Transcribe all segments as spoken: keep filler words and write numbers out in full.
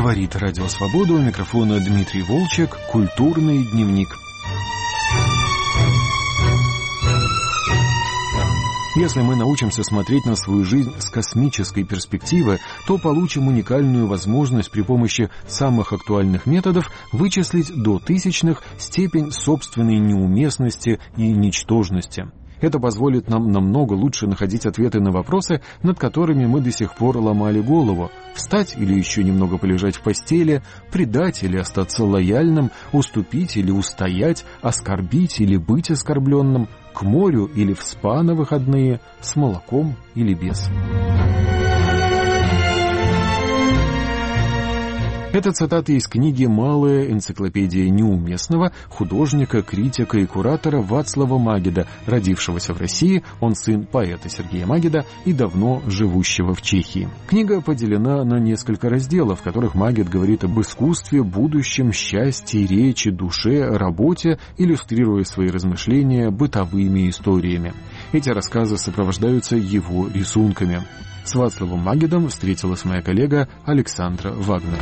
Говорит Радио Свобода, у микрофона Дмитрий Волчек, «Культурный дневник». Если мы научимся смотреть на свою жизнь с космической перспективы, то получим уникальную возможность при помощи самых актуальных методов вычислить до тысячных степень собственной неуместности и ничтожности. Это позволит нам намного лучше находить ответы на вопросы, над которыми мы до сих пор ломали голову. Встать или еще немного полежать в постели, предать или остаться лояльным, уступить или устоять, оскорбить или быть оскорбленным, к морю или в спа на выходные, с молоком или без. Это цитаты из книги «Малая энциклопедия неуместного» художника, критика и куратора Вацлава Магеда, родившегося в России, он сын поэта Сергея Магеда и давно живущего в Чехии. Книга поделена на несколько разделов, в которых Магед говорит об искусстве, будущем, счастье, речи, душе, работе, иллюстрируя свои размышления бытовыми историями. Эти рассказы сопровождаются его рисунками. С Вацлавом Магедом встретилась моя коллега Александра Вагнер.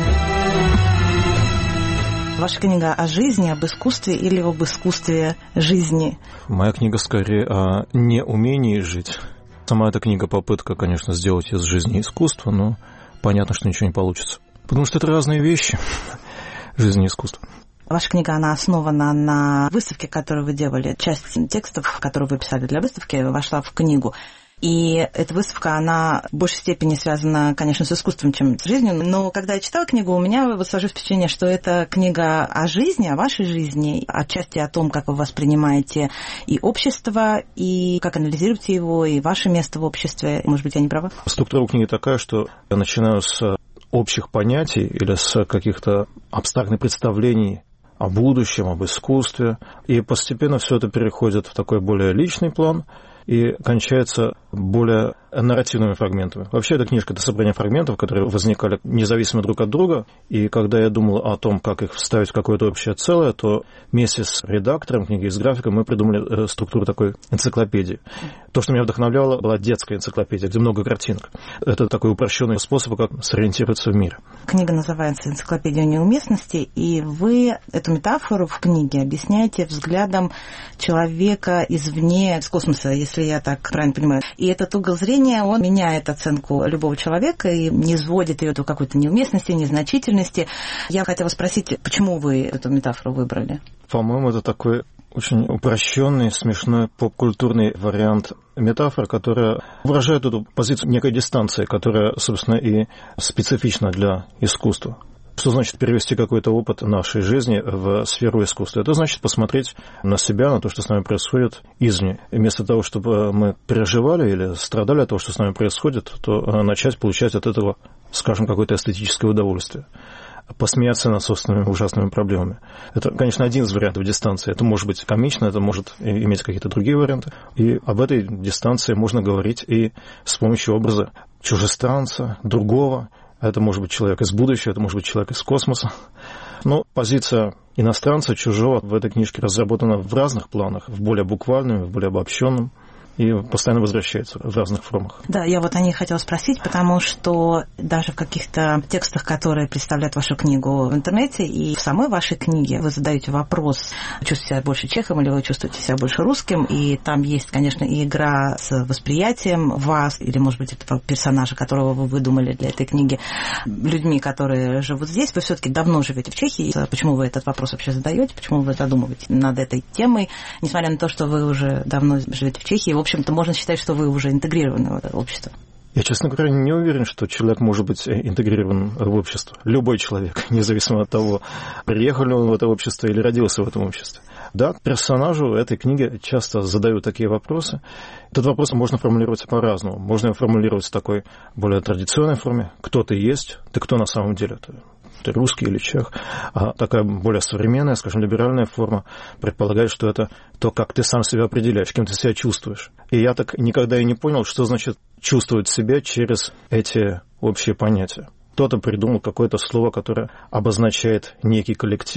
Ваша книга о жизни, об искусстве или об искусстве жизни? Моя книга скорее о неумении жить. Сама эта книга попытка, конечно, сделать из жизни искусство, но понятно, что ничего не получится. Потому что это разные вещи, жизнь и искусство. Ваша книга, она основана на выставке, которую вы делали. Часть текстов, которые вы писали для выставки, вошла в книгу. И эта выставка, она в большей степени связана, конечно, с искусством, чем с жизнью. Но когда я читала книгу, у меня вот сложилось впечатление, что это книга о жизни, о вашей жизни, отчасти о том, как вы воспринимаете и общество, и как анализируете его, и ваше место в обществе. Может быть, я не права? Структура книги такая, что я начинаю с общих понятий или с каких-то абстрактных представлений о будущем, об искусстве. И постепенно все это переходит в такой более личный план и кончается более нарративными фрагментами. Вообще, эта книжка — это собрание фрагментов, которые возникали независимо друг от друга. И когда я думал о том, как их вставить в какое-то общее целое, то вместе с редактором книги и с графиком мы придумали структуру такой энциклопедии. То, что меня вдохновляло, была детская энциклопедия, где много картинок. Это такой упрощенный способ, как сориентироваться в мире. Книга называется «Энциклопедия неуместности», и вы эту метафору в книге объясняете взглядом человека извне, из космоса, если я так правильно понимаю. И этот угол зрения, он меняет оценку любого человека и не сводит ее до какой-то неуместности, незначительности. Я хотела спросить, почему вы эту метафору выбрали? По-моему, это такой очень упрощенный, смешной поп-культурный вариант метафор, которая выражает эту позицию некой дистанции, которая, собственно, и специфична для искусства. Что значит перевести какой-то опыт нашей жизни в сферу искусства? Это значит посмотреть на себя, на то, что с нами происходит извне. И вместо того, чтобы мы переживали или страдали от того, что с нами происходит, то начать получать от этого, скажем, какое-то эстетическое удовольствие. Посмеяться над собственными ужасными проблемами. Это, конечно, один из вариантов дистанции. Это может быть комично, это может иметь какие-то другие варианты. И об этой дистанции можно говорить и с помощью образа чужестранца, другого. Это может быть человек из будущего, это может быть человек из космоса. Но позиция иностранца, чужого в этой книжке разработана в разных планах, в более буквальном, в более обобщенном. И постоянно возвращается в разных формах. Да, я вот о ней хотела спросить, потому что даже в каких-то текстах, которые представляют вашу книгу в интернете, и в самой вашей книге вы задаете вопрос, чувствуете себя больше чехом или вы чувствуете себя больше русским, и там есть, конечно, и игра с восприятием вас, или, может быть, этого персонажа, которого вы выдумали для этой книги, людьми, которые живут здесь. Вы все-таки давно живете в Чехии. Почему вы этот вопрос вообще задаете? Почему вы задумываетесь над этой темой, несмотря на то, что вы уже давно живете в Чехии? В общем-то, можно считать, что вы уже интегрированы в это общество. Я, честно говоря, не уверен, что человек может быть интегрирован в общество. Любой человек, независимо от того, приехал ли он в это общество или родился в этом обществе. Да, персонажу этой книги часто задают такие вопросы. Этот вопрос можно формулировать по-разному. Можно его формулировать в такой более традиционной форме. Кто ты есть? Ты кто на самом деле? Ты русский или чех, а такая более современная, скажем, либеральная форма предполагает, что это то, как ты сам себя определяешь, кем ты себя чувствуешь. И я так никогда и не понял, что значит чувствовать себя через эти общие понятия. Кто-то придумал какое-то слово, которое обозначает некий коллектив,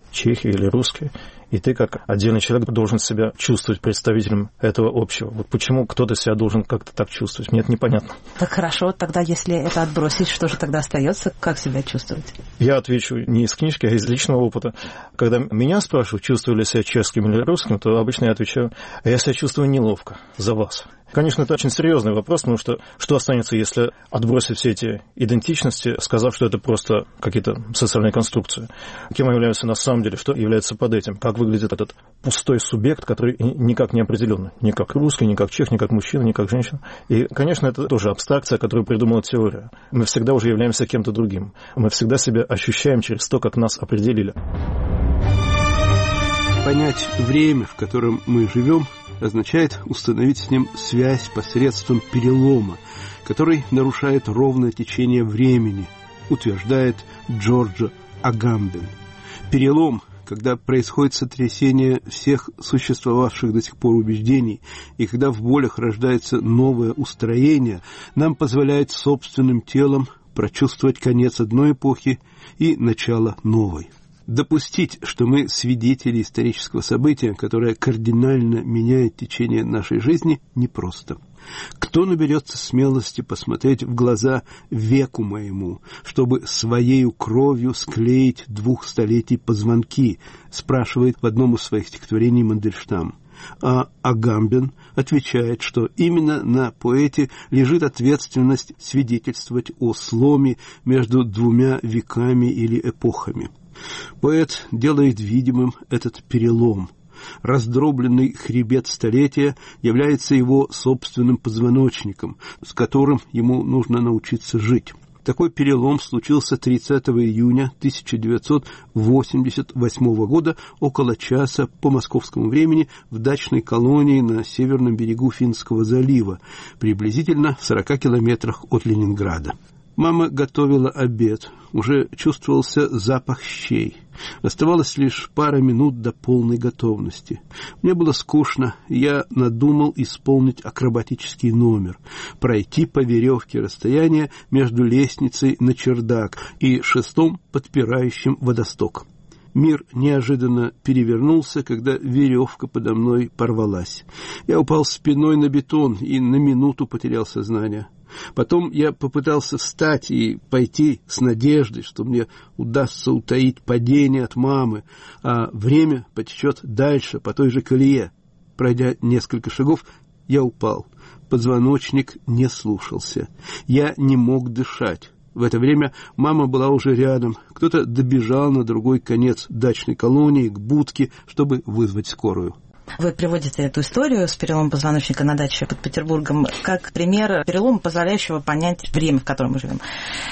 чехи или русские, и ты как отдельный человек должен себя чувствовать представителем этого общего. Вот почему кто-то себя должен как-то так чувствовать, мне это непонятно. Так хорошо, тогда если это отбросить, что же тогда остается, как себя чувствовать? Я отвечу не из книжки, а из личного опыта. Когда меня спрашивают, чувствую ли себя чешским или русским, то обычно я отвечаю, а я себя чувствую неловко за вас. Конечно, это очень серьезный вопрос, потому что что останется, если отбросить все эти идентичности, сказав, что это просто какие-то социальные конструкции? Кем являются на самом деле, что является под этим? Как выглядит этот пустой субъект, который никак не определен? Ни как русский, ни как чех, ни как мужчина, ни как женщина. И, конечно, это тоже абстракция, которую придумала теория. Мы всегда уже являемся кем-то другим. Мы всегда себя ощущаем через то, как нас определили. Понять время, в котором мы живем, означает установить с ним связь посредством перелома, который нарушает ровное течение времени, утверждает Джорджо Агамбен. Перелом, когда происходит сотрясение всех существовавших до сих пор убеждений, и когда в болях рождается новое устроение, нам позволяет собственным телом прочувствовать конец одной эпохи и начало новой. Допустить, что мы свидетели исторического события, которое кардинально меняет течение нашей жизни, непросто. Кто наберется смелости посмотреть в глаза веку моему, чтобы своею кровью склеить двух столетий позвонки, спрашивает в одном из своих стихотворений Мандельштам. А Агамбен отвечает, что именно на поэте лежит ответственность свидетельствовать о сломе между двумя веками или эпохами. Поэт делает видимым этот перелом. Раздробленный хребет столетия является его собственным позвоночником, с которым ему нужно научиться жить. Такой перелом случился тридцатого июня тысяча девятьсот восемьдесят восьмого года около часа по московскому времени в дачной колонии на северном берегу Финского залива, приблизительно в сорока километрах от Ленинграда. Мама готовила обед, уже чувствовался запах щей. Оставалось лишь пара минут до полной готовности. Мне было скучно, и я надумал исполнить акробатический номер, пройти по веревке расстояние между лестницей на чердак и шестом, подпирающим водосток. Мир неожиданно перевернулся, когда веревка подо мной порвалась. Я упал спиной на бетон и на минуту потерял сознание. Потом я попытался встать и пойти с надеждой, что мне удастся утаить падение от мамы, а время потечет дальше по той же колее. Пройдя несколько шагов, я упал. Позвоночник не слушался. Я не мог дышать. В это время мама была уже рядом. Кто-то добежал на другой конец дачной колонии к будке, чтобы вызвать скорую. Вы приводите эту историю с переломом позвоночника на даче под Петербургом как пример перелома, позволяющего понять время, в котором мы живем.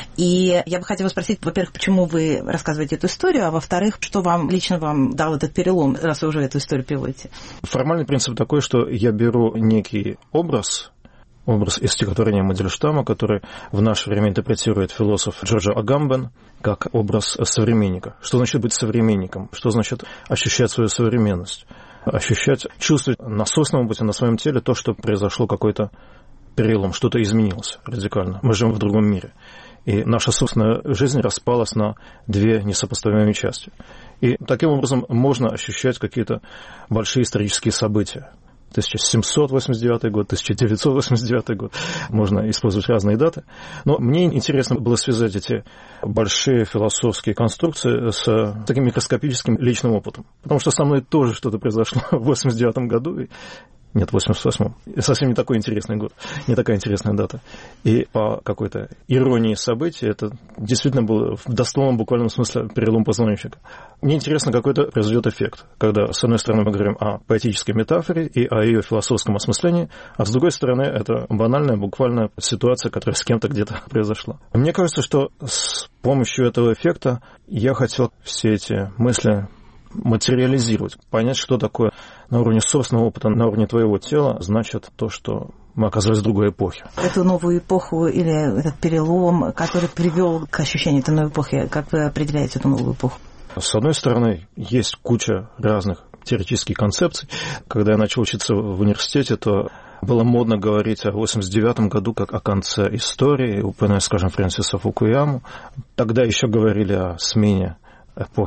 И я бы хотела спросить, во-первых, почему вы рассказываете эту историю, а во-вторых, что вам лично вам дал этот перелом, раз вы уже эту историю приводите? Формальный принцип такой, что я беру некий образ, образ из стихотворения Мандельштама, который в наше время интерпретирует философ Джорджо Агамбен, как образ современника. Что значит быть современником? Что значит ощущать свою современность? Ощущать, чувствовать на собственном опыте, на своем теле то, что произошло какой-то перелом, что-то изменилось радикально. Мы живем в другом мире. И наша собственная жизнь распалась на две несопоставимые части. И таким образом можно ощущать какие-то большие исторические события. тысяча семьсот восемьдесят девятый год, тысяча девятьсот восемьдесят девятый год. Можно использовать разные даты. Но мне интересно было связать эти большие философские конструкции с таким микроскопическим личным опытом. Потому что со мной тоже что-то произошло в восемьдесят девятом году. И... Нет, в восемьдесят восьмом. Совсем не такой интересный год, не такая интересная дата. И по какой-то иронии событий это действительно был в дословном буквальном смысле перелом позвоночника. Мне интересно, какой это произойдет эффект, когда, с одной стороны, мы говорим о поэтической метафоре и о ее философском осмыслении, а с другой стороны, это банальная, буквальная ситуация, которая с кем-то где-то произошла. Мне кажется, что с помощью этого эффекта я хотел все эти мысли материализировать, понять, что такое на уровне собственного опыта, на уровне твоего тела, значит то, что мы оказались в другой эпохе. Эту новую эпоху или этот перелом, который привел к ощущению этой новой эпохи, как вы определяете эту новую эпоху? С одной стороны, есть куча разных теоретических концепций. Когда я начал учиться в университете, то было модно говорить о восемьдесят девятом году как о конце истории, упоминая, скажем, Фрэнсиса Фукуяму. Тогда еще говорили о смене эпохи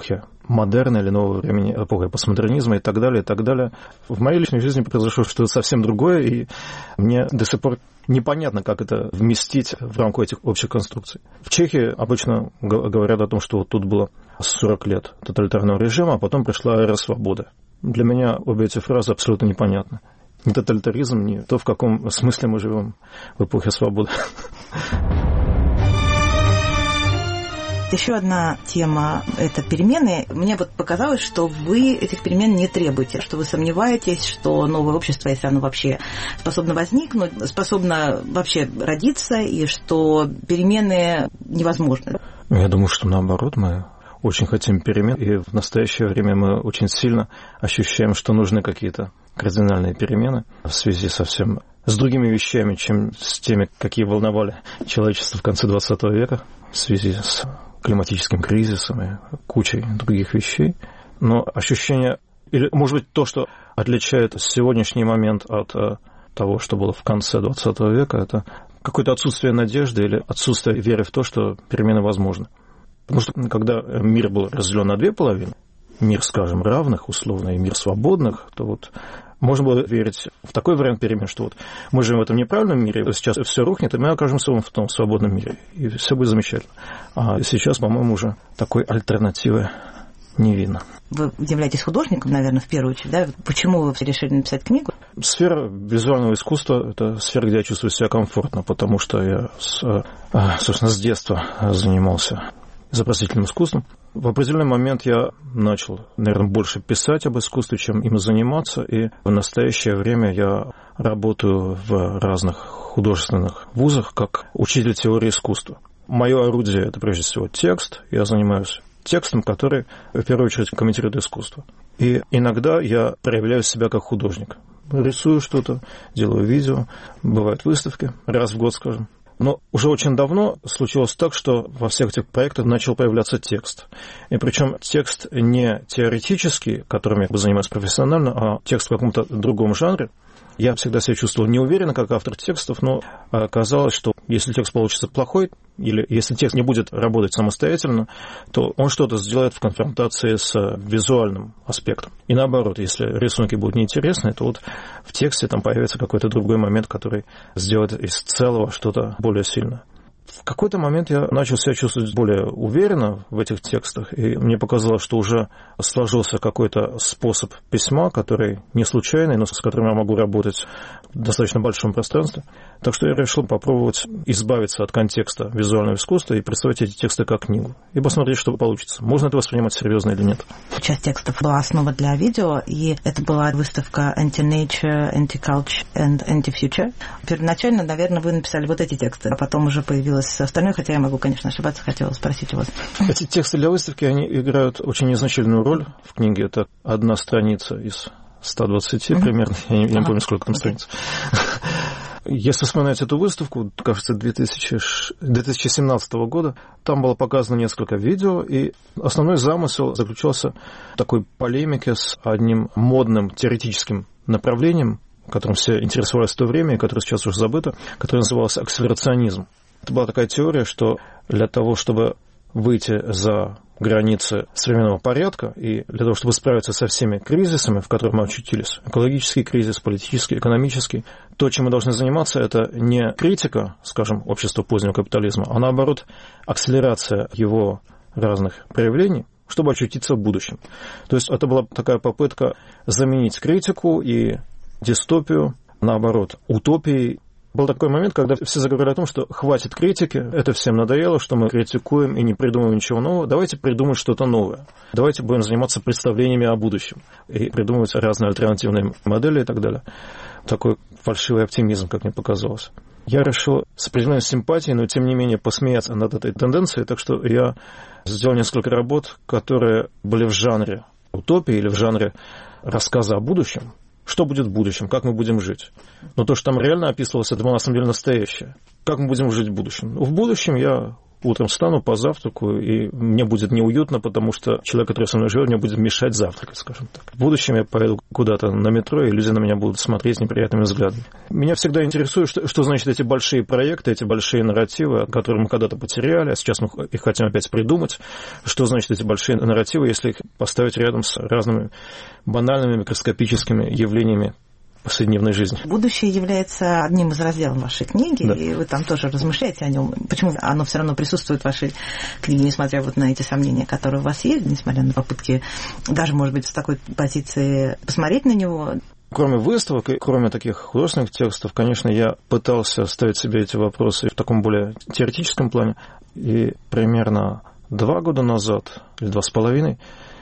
модерна или нового времени, эпохи постмодернизма и так далее, и так далее. В моей личной жизни произошло что-то совсем другое, и мне до сих пор непонятно, как это вместить в рамку этих общих конструкций. В Чехии обычно говорят о том, что вот тут было сорок лет тоталитарного режима, а потом пришла эра свободы. Для меня обе эти фразы абсолютно непонятны. Ни тоталитаризм, ни то, в каком смысле мы живем в эпохе свободы. Еще одна тема – это перемены. Мне вот показалось, что вы этих перемен не требуете, что вы сомневаетесь, что новое общество, если оно вообще способно возникнуть, способно вообще родиться, и что перемены невозможны. Я думаю, что наоборот, мы очень хотим перемен, и в настоящее время мы очень сильно ощущаем, что нужны какие-то кардинальные перемены в связи со всем с другими вещами, чем с теми, какие волновали человечество в конце двадцатого века, в связи с климатическим кризисом и кучей других вещей. Но ощущение, или, может быть, то, что отличает сегодняшний момент от того, что было в конце двадцатого века, это какое-то отсутствие надежды или отсутствие веры в то, что перемены возможны. Потому что когда мир был разделен на две половины, мир, скажем, равных, условно, и мир свободных, то вот можно было верить в такой вариант перемен, что вот мы живем в этом неправильном мире, сейчас все рухнет, и мы окажемся в том свободном мире, и все будет замечательно. А сейчас, по-моему, уже такой альтернативы не видно. Вы являетесь художником, наверное, в первую очередь, да? Почему вы решили написать книгу? Сфера визуального искусства – это сфера, где я чувствую себя комфортно, потому что я, с, собственно, с детства занимался изобразительным искусством. В определенный момент я начал, наверное, больше писать об искусстве, чем им заниматься, и в настоящее время я работаю в разных художественных вузах как учитель теории искусства. Мое орудие – это, прежде всего, текст. Я занимаюсь текстом, который, в первую очередь, комментирует искусство. И иногда я проявляю себя как художник. Рисую что-то, делаю видео, бывают выставки, раз в год, скажем. Но уже очень давно случилось так, что во всех этих проектах начал появляться текст. И причем текст не теоретический, которым я занимаюсь профессионально, а текст в каком-то другом жанре. Я всегда себя чувствовал неуверенно как автор текстов, но оказалось, что если текст получится плохой, или если текст не будет работать самостоятельно, то он что-то сделает в конфронтации с визуальным аспектом. И наоборот, если рисунки будут неинтересны, то вот в тексте там появится какой-то другой момент, который сделает из целого что-то более сильное. В какой-то момент я начал себя чувствовать более уверенно в этих текстах, и мне показалось, что уже сложился какой-то способ письма, который не случайный, но с которым я могу работать в достаточно большом пространстве. Так что я решил попробовать избавиться от контекста визуального искусства и представить эти тексты как книгу, и посмотреть, что получится. Можно это воспринимать серьезно или нет. Часть текстов была основа для видео, и это была выставка Anti-Nature, Anti-Culture and Anti-Future. Первоначально, наверное, вы написали вот эти тексты, а потом уже появилось остальное, хотя я могу, конечно, ошибаться, хотела спросить у вас. Эти тексты для выставки, они играют очень незначительную роль в книге. Это одна страница из ста двадцати mm-hmm. примерно. Я не, я не помню, сколько там okay. страниц. Если вспоминать эту выставку, кажется, две тысячи семнадцатого года, там было показано несколько видео, и основной замысел заключался в такой полемике с одним модным теоретическим направлением, которым все интересовались в то время, и которое сейчас уже забыто, которое называлось акселерационизм. Это была такая теория, что для того, чтобы выйти за границы современного порядка и для того, чтобы справиться со всеми кризисами, в которых мы очутились, экологический кризис, политический, экономический, то, чем мы должны заниматься, это не критика, скажем, общества позднего капитализма, а наоборот акселерация его разных проявлений, чтобы очутиться в будущем. То есть это была такая попытка заменить критику и дистопию, наоборот, утопией. Был такой момент, когда все заговорили о том, что хватит критики, это всем надоело, что мы критикуем и не придумываем ничего нового, давайте придумать что-то новое. Давайте будем заниматься представлениями о будущем и придумывать разные альтернативные модели и так далее. Такой фальшивый оптимизм, как мне показалось. Я решил с определенной симпатией, но тем не менее посмеяться над этой тенденцией, так что я сделал несколько работ, которые были в жанре утопии или в жанре рассказа о будущем. Что будет в будущем, как мы будем жить. Но то, что там реально описывалось, это было на самом деле настоящее. Как мы будем жить в будущем? В будущем я утром встану, позавтракаю, и мне будет неуютно, потому что человек, который со мной живет, мне будет мешать завтракать, скажем так. В будущем я поеду куда-то на метро, и люди на меня будут смотреть неприятными взглядами. Меня всегда интересует, что, что значит эти большие проекты, эти большие нарративы, которые мы когда-то потеряли, а сейчас мы их хотим опять придумать. Что значит эти большие нарративы, если их поставить рядом с разными банальными микроскопическими явлениями повседневной жизни. Будущее является одним из разделов вашей книги, да. И вы там тоже размышляете о нем. Почему оно все равно присутствует в вашей книге, несмотря вот на эти сомнения, которые у вас есть, несмотря на попытки даже, может быть, с такой позиции посмотреть на него? Кроме выставок и кроме таких художественных текстов, конечно, я пытался ставить себе эти вопросы в таком более теоретическом плане. И примерно два года назад, или два с половиной,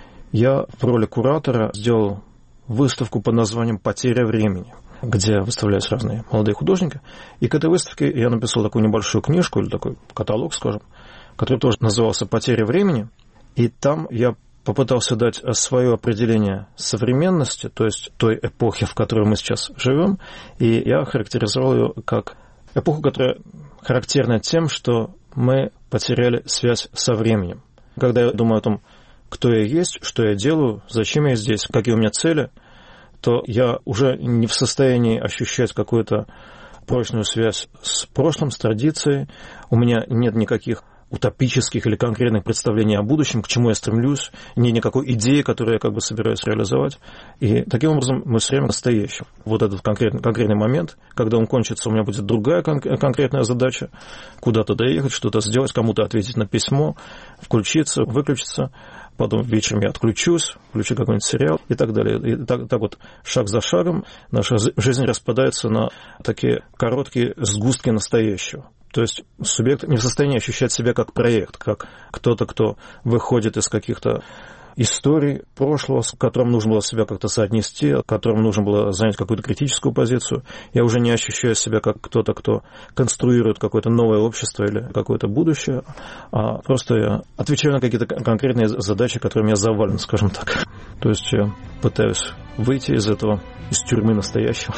я в роли куратора сделал выставку под названием «Потеря времени», где выставлялись разные молодые художники. И к этой выставке я написал такую небольшую книжку, или такой каталог, скажем, который тоже назывался «Потеря времени». И там я попытался дать свое определение современности, то есть той эпохи, в которой мы сейчас живем. И я характеризовал ее как эпоху, которая характерна тем, что мы потеряли связь со временем. Когда я думаю о том, кто я есть, что я делаю, зачем я здесь, какие у меня цели, то я уже не в состоянии ощущать какую-то прочную связь с прошлым, с традицией. У меня нет никаких утопических или конкретных представлений о будущем, к чему я стремлюсь, нет никакой идеи, которую я как бы собираюсь реализовать. И таким образом мы все время настоящим. Вот этот конкретный, конкретный момент, когда он кончится, у меня будет другая кон- конкретная задача, куда-то доехать, что-то сделать, кому-то ответить на письмо, включиться, выключиться. Потом вечером я отключусь, включу какой-нибудь сериал и так далее. И так, так вот, шаг за шагом наша жизнь распадается на такие короткие сгустки настоящего. То есть субъект не в состоянии ощущать себя как проект, как кто-то, кто выходит из каких-то историй прошлого, с которым нужно было себя как-то соотнести, которым нужно было занять какую-то критическую позицию. Я уже не ощущаю себя как кто-то, кто конструирует какое-то новое общество или какое-то будущее, а просто я отвечаю на какие-то конкретные задачи, которыми я завален, скажем так. То есть я пытаюсь выйти из этого, из тюрьмы настоящего.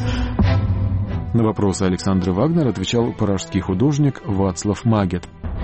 На вопросы Александры Вагнер отвечал пражский художник Вацлав Магет.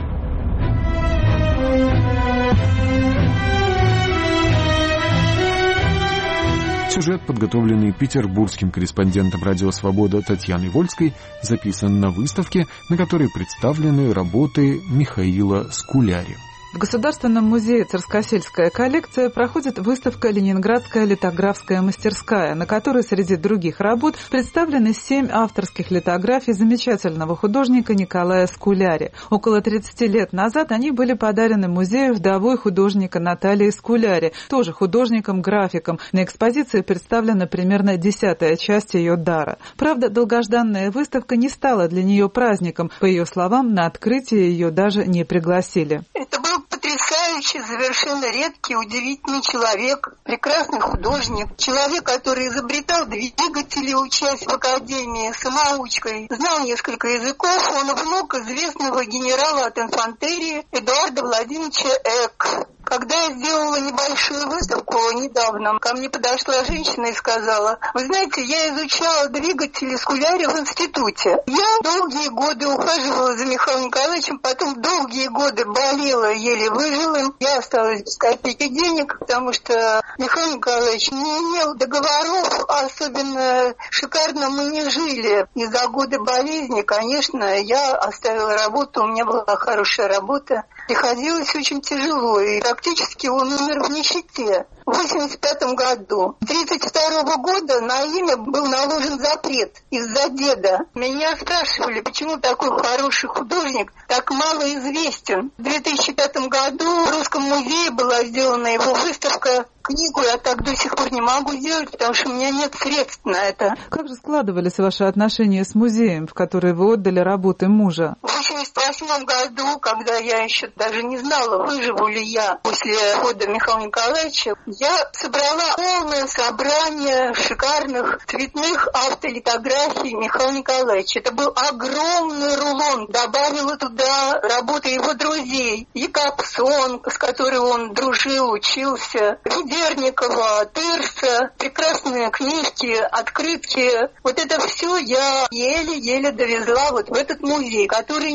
Сюжет, подготовленный петербургским корреспондентом «Радио Свобода» Татьяной Вольской, записан на выставке, на которой представлены работы Михаила Скуляри. В Государственном музее «Царскосельская коллекция» проходит выставка «Ленинградская литографская мастерская», на которой среди других работ представлены семь авторских литографий замечательного художника Николая Скуляри. Около тридцати лет назад они были подарены музею вдовой художника Натальи Скуляри, тоже художником-графиком. На экспозиции представлена примерно десятая часть ее дара. Правда, долгожданная выставка не стала для нее праздником. По ее словам, на открытие ее даже не пригласили. Это был потрясающий, совершенно редкий, удивительный человек, прекрасный художник, человек, который изобретал двигатели, учась в академии, самоучкой, знал несколько языков. Он внук известного генерала от инфантерии Эдуарда Владимировича Эк. Когда я сделала небольшую выставку недавно, ко мне подошла женщина и сказала: вы знаете, я изучала двигатели Скуляри в институте. Я долгие годы ухаживала за Михаилом Николаевичем, потом долгие годы болела, еле выжила. Я осталась без копейки денег, потому что Михаил Николаевич не имел договоров, а особенно шикарно мы не жили. И за годы болезни, конечно, я оставила работу, у меня была хорошая работа. Приходилось очень тяжело, и практически он умер в нищете. В восемьдесят пятом году. тридцать второго года на имя был наложен запрет из-за деда. Меня спрашивали, почему такой хороший художник так мало известен. В две тысячи пятом году в Русском музее была сделана его выставка. Книгу я так до сих пор не могу сделать, потому что у меня нет средств на это. Как же складывались ваши отношения с музеем, в который вы отдали работы мужа? В восемьдесят восьмом году, когда я еще даже не знала, выживу ли я после ухода Михаила Николаевича, я собрала полное собрание шикарных цветных автолитографий Михаила Николаевича. Это был огромный рулон. Добавила туда работы его друзей. Якобсон, с которым он дружил, учился, Ведерникова, Тырса, прекрасные книжки, открытки. Вот это все я еле-еле довезла вот в этот музей, который не имел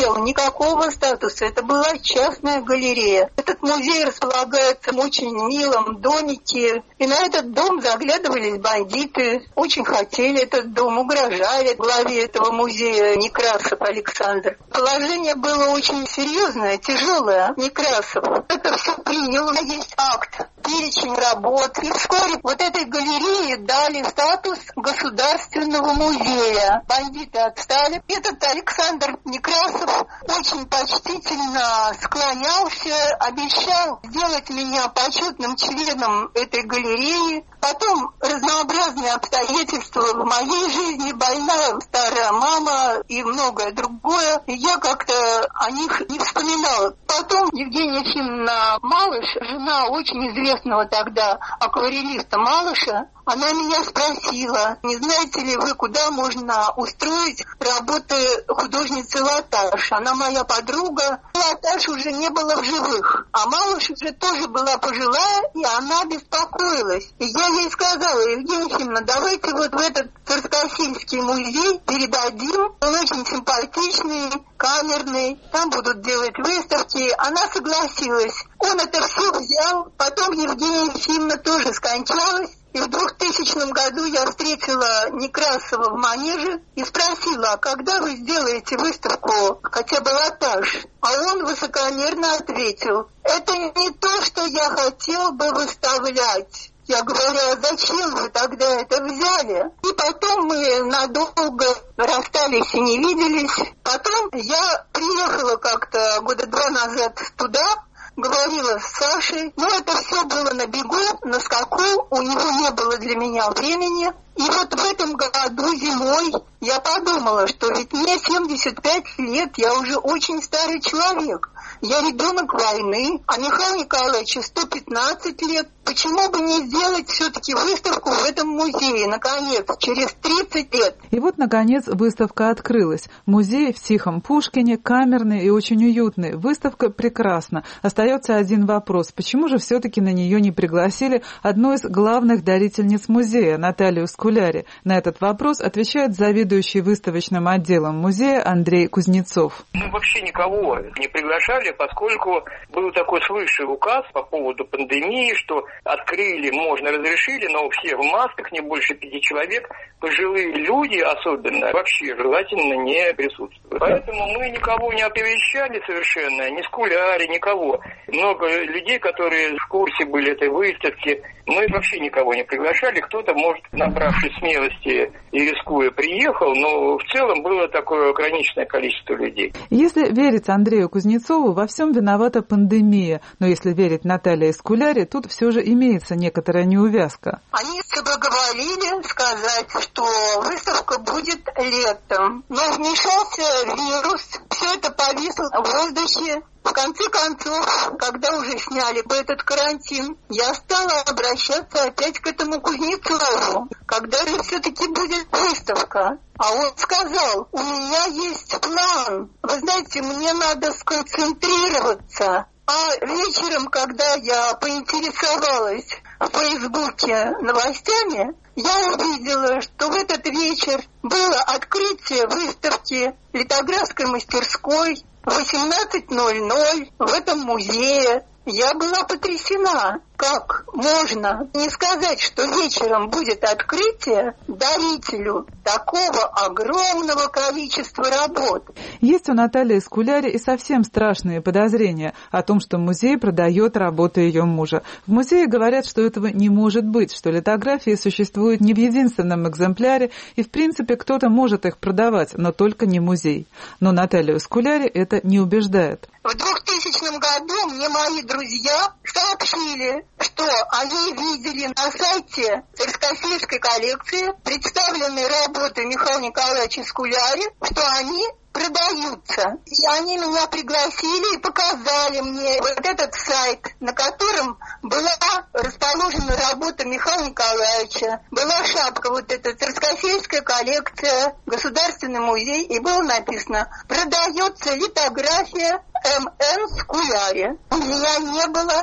имел никакого статуса. Это была частная галерея. Этот музей располагается в очень милом домике. И на этот дом заглядывались бандиты. Очень хотели этот дом, угрожали главе этого музея Некрасов Александр. Положение было очень серьезное, тяжелое. Некрасов это все принял. У меня есть акт, перечень работ. И вскоре вот этой галерее дали статус государственного музея. Бандиты отстали. Этот Александр Некрасов очень почтительно склонялся, обещал сделать меня почетным членом этой галереи. Потом разнообразные обстоятельства в моей жизни, больная старая мама и многое другое. И я как-то о них не вспоминала. Потом Евгения Ефимовна Малыш, жена очень известного тогда акварелиста Малыша, она меня спросила, не знаете ли вы, куда можно устроить работы художницы Латаш? Она моя подруга. Латаш уже не было в живых, а Малыш уже тоже была пожилая, и она беспокоилась. И я ей сказала: Евгения Ефимовна, давайте вот в этот Царскосельский музей передадим. Он очень симпатичный, камерный, там будут делать выставки. Она согласилась. Он это все взял. Потом Евгения Ефимовна тоже скончалась. И в двухтысячном году я встретила Некрасова в Манеже и спросила: а когда вы сделаете выставку хотя бы Латаш? А он высокомерно ответил: это не то, что я хотел бы выставлять. Я говорю: а зачем вы тогда это взяли? И потом мы надолго расстались и не виделись. Потом я приехала как-то года два назад туда, говорила с Сашей, но это все было на бегу, на скаку, у него не было для меня времени. И вот в этом году зимой я подумала, что ведь мне семьдесят пять лет, я уже очень старый человек. Я ребенок войны, а Михаилу Николаевичу сто пятнадцать лет. Почему бы не сделать все-таки выставку в этом музее, наконец, через тридцать лет? И вот, наконец, выставка открылась. Музей в Тихом Пушкине, камерный и очень уютный. Выставка прекрасна. Остается один вопрос. Почему же все-таки на нее не пригласили одну из главных дарительниц музея, Наталью Скуляри? На этот вопрос отвечает заведующий выставочным отделом музея Андрей Кузнецов. Мы вообще никого не приглашали, поскольку был такой свыше указ по поводу пандемии, что открыли, можно, разрешили, но все в масках, не больше пяти человек. Пожилые люди особенно вообще желательно не присутствовать. Поэтому мы никого не оповещали совершенно, ни Скуляри, никого. Много людей, которые в курсе были этой выставки, мы вообще никого не приглашали. Кто-то, может, набравшись смелости и рискуя, приехал, но в целом было такое ограниченное количество людей. Если верить Андрею Кузнецову, во всем виновата пандемия. Но если верить Наталье Скуляри, тут все же имеется некоторая неувязка. Они соблаговолили сказать, что выставка будет летом. Но вмешался вирус, все это повисло в воздухе. В конце концов, когда уже сняли этот карантин, я стала обращаться опять к этому Кузнецову. Когда же все-таки будет выставка? А он сказал: у меня есть план. Вы знаете, мне надо сконцентрироваться. А вечером, когда я поинтересовалась в Фейсбуке новостями, я увидела, что в этот вечер было открытие выставки литографской мастерской в восемнадцать ноль ноль в этом музее. Я была потрясена. Как можно не сказать, что вечером будет открытие дарителю такого огромного количества работ? Есть у Натальи Скуляри и совсем страшные подозрения о том, что музей продает работы ее мужа. В музее говорят, что этого не может быть, что литографии существуют не в единственном экземпляре, и в принципе кто-то может их продавать, но только не музей. Но Наталью Скуляри это не убеждает. В двухтысячном году мне мои друзья сообщили, что они видели на сайте Царскосельской коллекции представленные работы Михаила Николаевича Скуляри, что они продаются. И они меня пригласили и показали мне вот этот сайт, на котором была расположена работа Михаила Николаевича. Была шапка, вот эта Царскосельская коллекция, Государственный музей, и было написано: продается литография эм эн Скуляри. У меня не было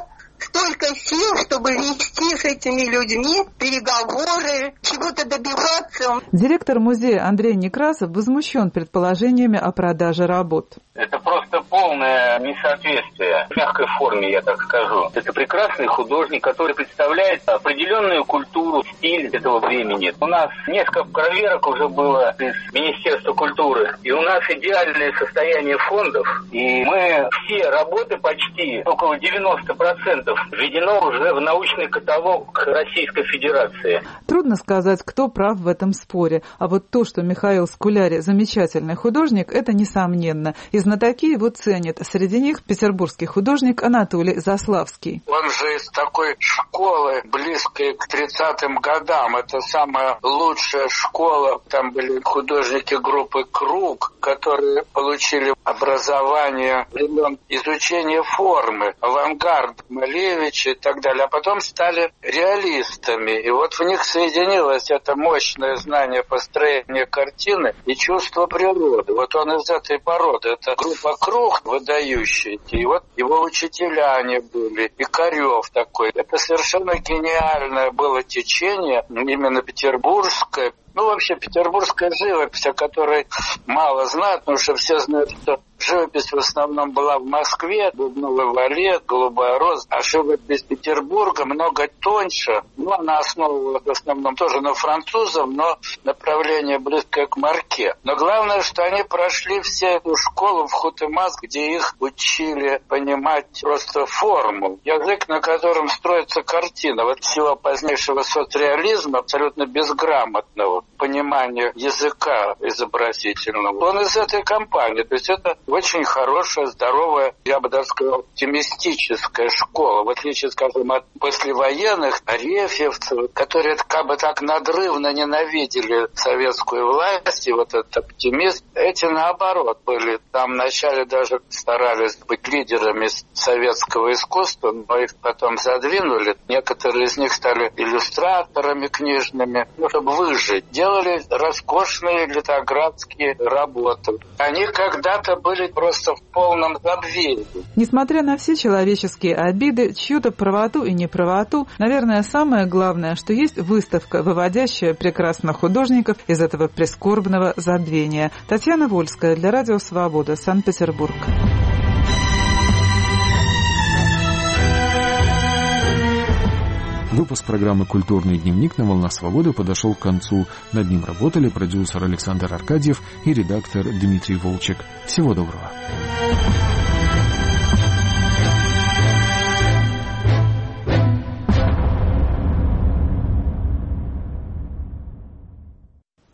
столько сил, чтобы вести с этими людьми переговоры, чего-то добиваться. Директор музея Андрей Некрасов возмущен предположениями о продаже работ. Это просто полное несоответствие. В мягкой форме, я так скажу. Это прекрасный художник, который представляет определенную культуру, стиль этого времени. У нас несколько проверок уже было из Министерства культуры. И у нас идеальное состояние фондов. И мы все работы почти, около девяносто процентов, введено уже в научный каталог Российской Федерации. Трудно сказать, кто прав в этом споре. А вот то, что Михаил Скуляри замечательный художник, это несомненно. И знатоки его ценят. Среди них петербургский художник Анатолий Заславский. Он же из такой школы, близкой к тридцатым годам. Это самая лучшая школа. Там были художники группы «Круг», которые получили образование времен изучения формы, авангард, Малевич и так далее. А потом стали реалистами. И вот в них соединилось это мощное знание построения картины и чувство природы. Вот он из этой породы. Это группа «Круг» выдающаяся. И вот его учителя они были. Икарев такой. Это совершенно гениальное было течение, именно петербургское. Ну, вообще, петербургская живопись, о которой мало знают, потому что все знают, что живопись в основном была в Москве, Дубновый валет, Голубая роза, а живопись Петербурга много тоньше. Ну, она основывалась в основном тоже на французов, но направление близкое к Марке. Но главное, что они прошли все эту школу в Хутемас, где их учили понимать просто форму, язык, на котором строится картина. Вот всего позднейшего соцреализма, абсолютно безграмотного понимания языка изобразительного. Он из этой компании. То есть это очень хорошая, здоровая, я бы даже сказал, оптимистическая школа. В отличие, скажем, от послевоенных рефьевцев, которые как бы так надрывно ненавидели советскую власть, и вот этот оптимизм, эти наоборот были. Там вначале даже старались быть лидерами советского искусства, но их потом задвинули. Некоторые из них стали иллюстраторами книжными, ну, чтобы выжить. Делали роскошные литографские работы. Они когда-то были просто в полном забвении. Несмотря на все человеческие обиды, чью-то правоту и неправоту, наверное, самое главное, что есть выставка, выводящая прекрасных художников из этого прискорбного забвения. Татьяна Вольская для Радио Свобода, Санкт-Петербург. Выпуск программы «Культурный дневник» на «Волнах Свободы» подошел к концу. Над ним работали продюсер Александр Аркадьев и редактор Дмитрий Волчек. Всего доброго.